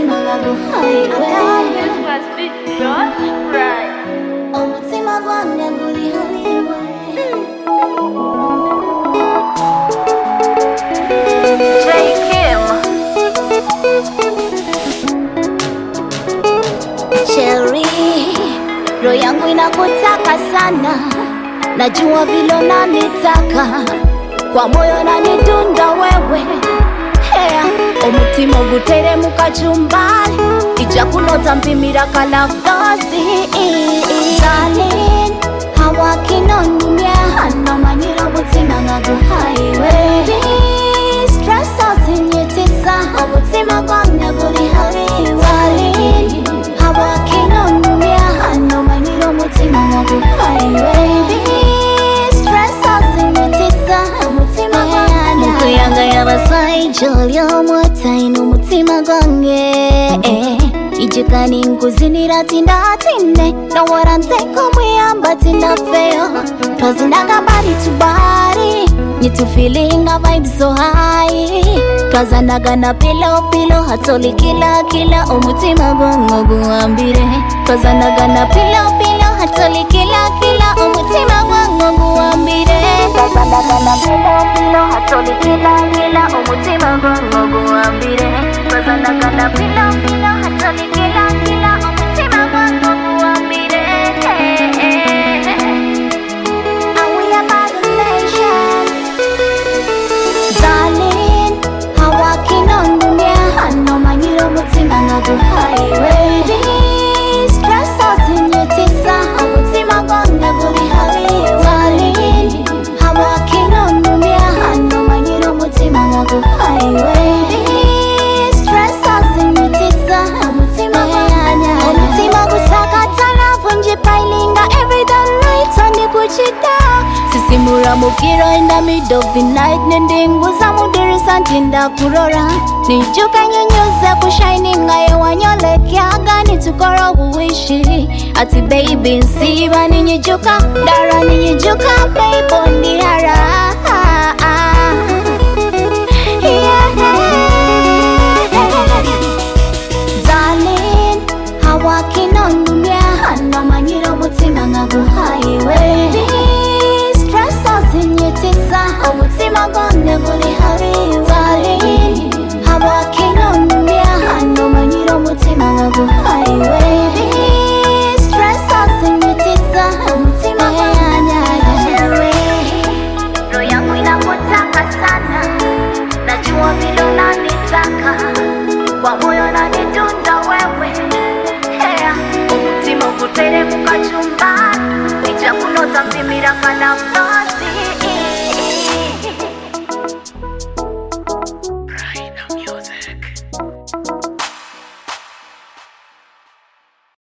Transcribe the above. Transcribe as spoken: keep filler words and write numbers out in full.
umutima waguhaye umutima wanjye uri hariwe J Kim Cherry, roho yangu inakutaka sana, najua vile unanitaka, kwa moyo nanidunda wewe. Hey, umutima guteremuka chumbali, ija kunota mpimira kalafdosi. Darling, hawa kinonumya hano manyira umutima ngaguhaye. Stress usinyitisa, umutima wanjye uri hariwe. Darling, hawa kinonumya hano manyira umutima ngaguhaye. Stress usinyitisa, umutima wanjye mukuyanga yabasayi jolly omwataino umutima gwange ijikani nkuzinira tindatinde nowora nseko muyamba tindafeyo twazinagambari tubari nitufilinga vibe so high twazanagana pilo pilo hatoli kila kila umutima gwango guambire twazanagana pilo pilo hatoli kila kila umutima gwango guambire twazanagana pilo pilo hatoli kila kila umutima gwango guambire twazanagana pilo pilo hatoli kila kila umutima gwango guambire and we are by the nation. Darling, hawa kinonumya hano manyira umutima ngaguhaye. Stress usinyitisa, umutima gwange uri hariwe. Darling, hawa kinonumya hano manyira umutima ngaguhaye. Stress usinyitisa, umutima wanjye umutima gusakata navunje pailinga every day night ndi kuchita sisimura mukiro in the middle of the night nendinguza mudirisa ntinda kurora nijuka nyunyuze kushininga yewanyolekyaga nitukora uwishi ati baby nsiba ninyijuka dara ninyijuka baby ndihara Darling, hawa kinonumya hano manyira umutima ngaguhaye. Stress usinyitisa, umutima gwange uri hariwe. Darling, hawa kinonumya hano manyira umutima ngaguhaye. Stress usinyitisa, umutima wanjye Cherry, roho yangu inakutaka sana, najua vile unanitaka, kwa moyo nanidunda wewe. Hey, umutima guteremuka chumbani, ija kunota mpimira kalafdosi.